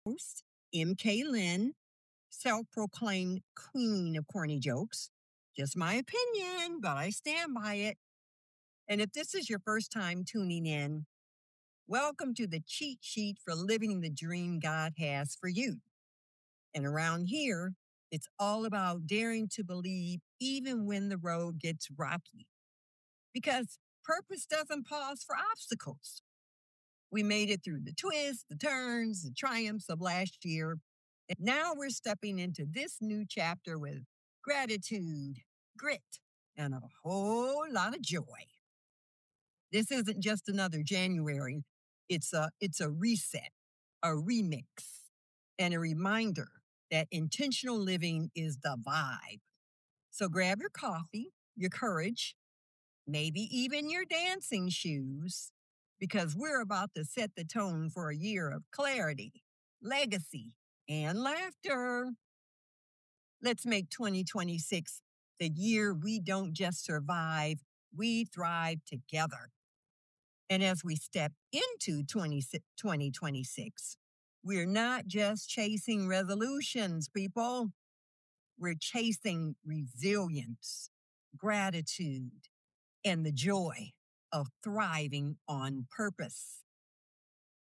Host, MK Lynn, self proclaimed queen of corny jokes. Just my opinion, but I stand by it. And if this is your first time tuning in, welcome to the cheat sheet for living the dream God has for you. And around here, it's all about daring to believe even when the road gets rocky. Because purpose doesn't pause for obstacles. We made it through the twists, the turns, the triumphs of last year. And now we're stepping into this new chapter with gratitude, grit, and a whole lot of joy. This isn't just another January. It's a reset, a remix, and a reminder that intentional living is the vibe. So grab your coffee, your courage, maybe even your dancing shoes, because we're about to set the tone for a year of clarity, legacy, and laughter. Let's make 2026 the year we don't just survive, we thrive together. And as we step into 2026, we're not just chasing resolutions, people. We're chasing resilience, gratitude, and the joy of thriving on purpose.